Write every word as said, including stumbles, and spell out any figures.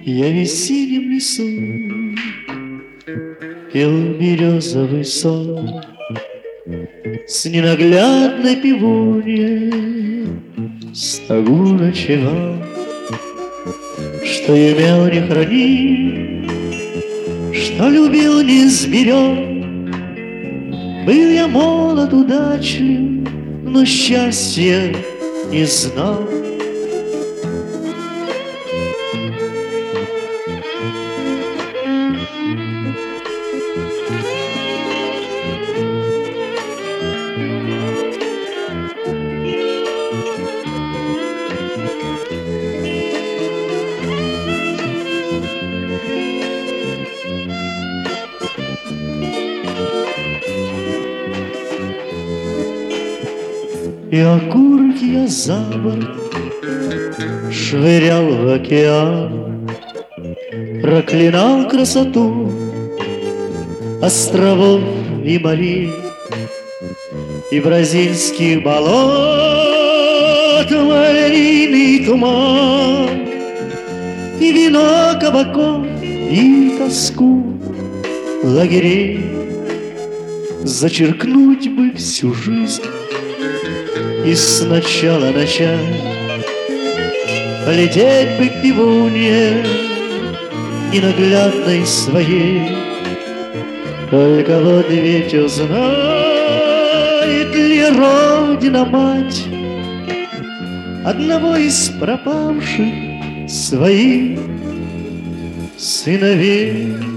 Я в весеннем лесу пел березовый сон с ненаглядной пивуньей, стогу ночевал, что имел не храни, что любил не сберег. Был я молод, удачлив, но счастья не знал. И окурки я за борт швырял в океан, проклинал красоту островов и морей, и бразильских болот малиновый туман, и вино кабаков, и тоску лагерей. Зачеркнуть бы всю жизнь и сначала начать, полететь бы к пивунье ненаглядной своей. Только вот ведь узнает ли Родина мать одного из пропавших своих сыновей.